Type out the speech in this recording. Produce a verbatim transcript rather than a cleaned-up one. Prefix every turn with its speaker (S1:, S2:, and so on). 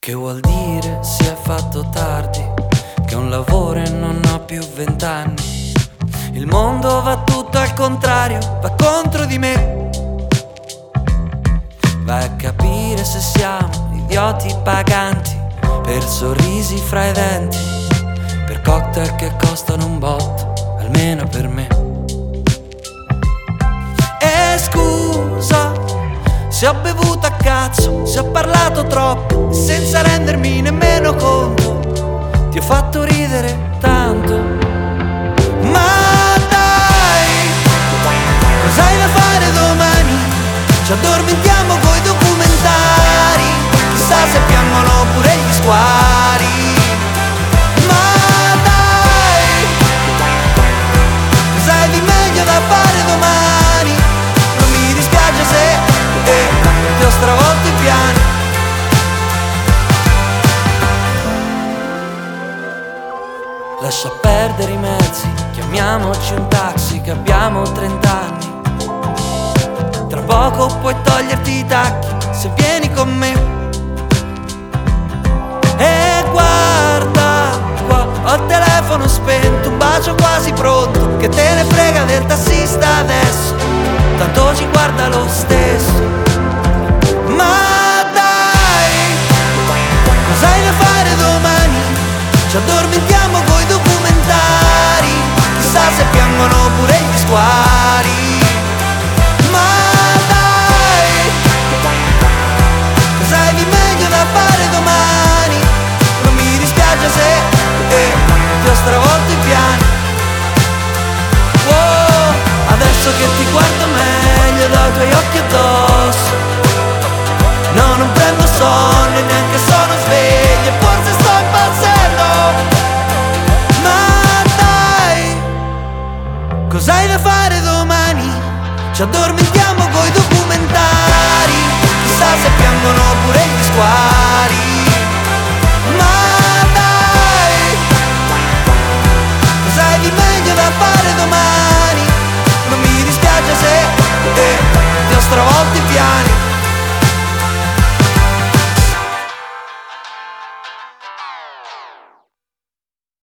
S1: Che vuol dire si è fatto tardi, che un lavoro e non ho più vent'anni. Il mondo va tutto al contrario, va contro di me. Vai a capire se siamo idioti paganti per sorrisi fra i denti, per cocktail che costano un botto, almeno per me. E scusa se ho bevuto a cazzo, se ho parlato troppo, senza rendermi nemmeno conto, ti ho fatto ridere tanto. Ma dai, cos'hai da fare domani? Ci addormentiamo coi documentari, chissà se piangono pure gli squali. Ma dai, cos'hai di meglio da fare domani? Non mi dispiace se eh, ti ho stravolto i piani. Lascia perdere i mezzi, chiamiamoci un taxi che abbiamo trent'anni. Tra poco puoi toglierti i tacchi se vieni con me. E guarda qua, ho il telefono spento, un bacio quasi pronto. Che te ne frega del tassista adesso, tanto ci guarda lo stesso. Ma dai, cos'hai da fare domani? Ci addormentiamo coi documentari, chissà se piangono pure gli squali. Ma dai, cos'hai di meglio da fare domani? Non mi dispiace se eh, ti ho stravolto i piani. Wow, adesso che ti guardo meglio dai tuoi occhi addosso, no, non prendo sonno e neanche sono sveglio, e forse sto impazzendo. Ma dai, cos'hai da fare domani? Ci addormentiamo coi documentari, chissà se piangono pure gli squali.